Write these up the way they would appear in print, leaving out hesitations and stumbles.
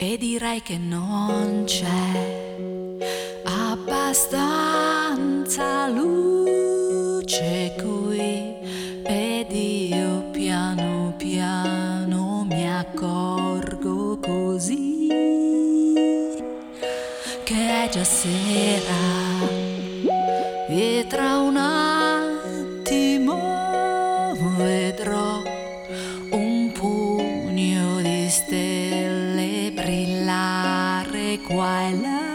E direi che non c'è abbastanza luce qui, ed io piano piano mi accorgo così che è già sera e tra un attimo vedrò un pugno di stelle brillare qua e là.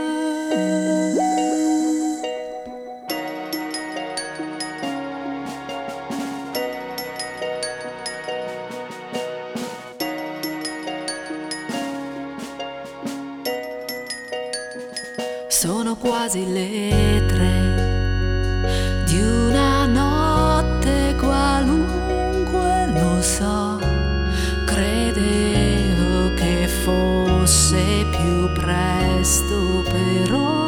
Sono quasi le 3 di una notte qualunque, lo so, credevo che fosse più presto, però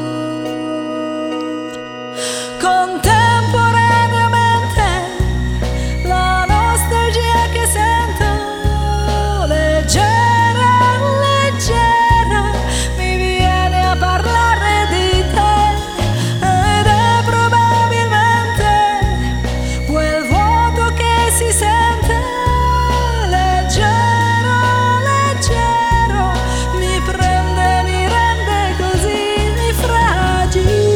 contemporaneamente la nostalgia che sento leggera, leggera mi viene a parlare di te, ed è probabilmente quel vuoto che si sente leggero, leggero, mi prende, mi rende così fragile.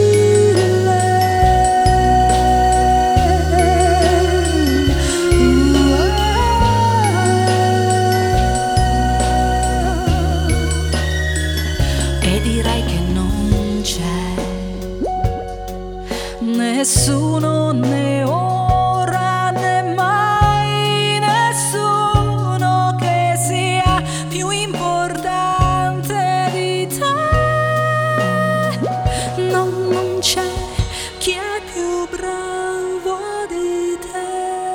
E direi che non c'è nessuno, né ora né mai nessuno che sia più importante di te. No, non c'è chi è più bravo di te.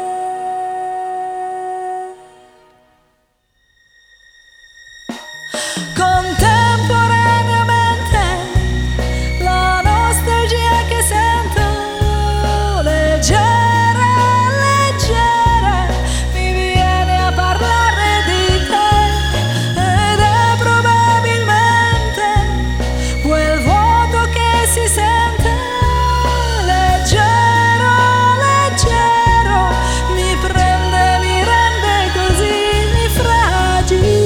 Contemporaneamente la nostalgia che sento leggera, leggera mi viene a parlare di te, ed è probabilmente quel vuoto che si sente leggero, leggero, mi prende, mi rende così fragile.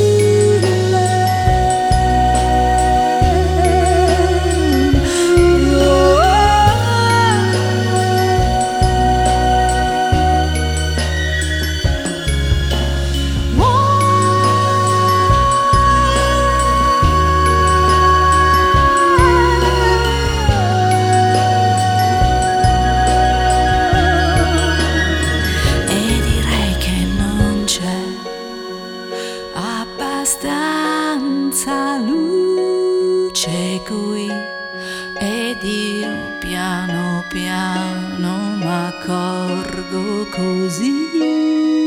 Abbastanza luce qui, ed io piano piano m'accorgo così